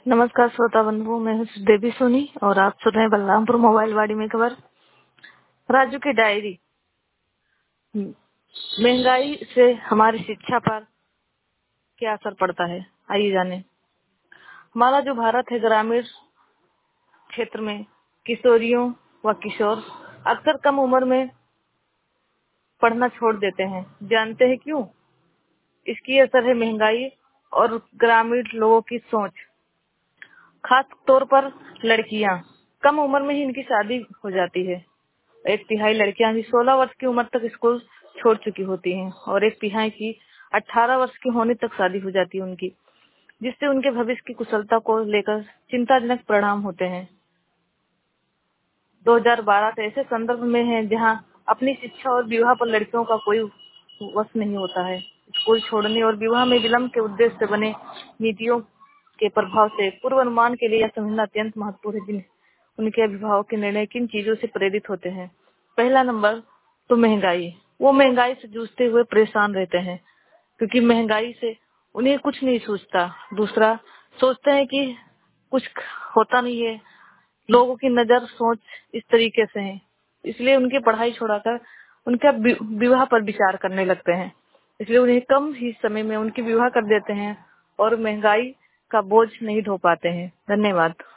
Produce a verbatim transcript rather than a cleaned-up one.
नमस्कार श्रोता बंधुओं, मैं हूँ देवी सोनी और आप सुन रहे हैं बलरामपुर मोबाइल वाड़ी में खबर। राजू की डायरी। महंगाई से हमारी शिक्षा पर क्या असर पड़ता है, आइए जाने। हमारा जो भारत है, ग्रामीण क्षेत्र में किशोरियों व किशोर अक्सर कम उम्र में पढ़ना छोड़ देते हैं। जानते हैं क्यों? इसकी असर है महंगाई और ग्रामीण लोगों की सोच, खास तौर पर लड़कियां। कम उम्र में ही इनकी शादी हो जाती है। एक तिहाई लड़कियां भी सोलह वर्ष की उम्र तक स्कूल छोड़ चुकी होती हैं और एक तिहाई की अठारह वर्ष की होने तक शादी हो जाती है उनकी, जिससे उनके भविष्य की कुशलता को लेकर चिंताजनक परिणाम होते हैं। दो हज़ार बारह से ऐसे संदर्भ में है जहां अपनी शिक्षा और विवाह पर लड़कियों का कोई वश नहीं होता है। स्कूल छोड़ने और विवाह में विलंब के उद्देश्य से बने नीतियों के प्रभाव से पूर्व अनुमान के लिए यह समझना अत्यंत महत्वपूर्ण है जिन उनके अभिभावक के निर्णय किन चीजों से प्रेरित होते हैं। पहला नंबर तो महंगाई। वो महंगाई से जूझते हुए परेशान रहते हैं क्योंकि महंगाई से उन्हें कुछ नहीं सूझता। दूसरा, सोचते हैं कि कुछ होता नहीं है, लोगों की नजर सोच इस तरीके से है, इसलिए उनकी पढ़ाई छोड़ाकर उनका वि- विवाह पर विचार करने लगते हैं। इसलिए उन्हें कम ही समय में उनकी विवाह कर देते हैं और महंगाई का बोझ नहीं ढो पाते हैं। धन्यवाद।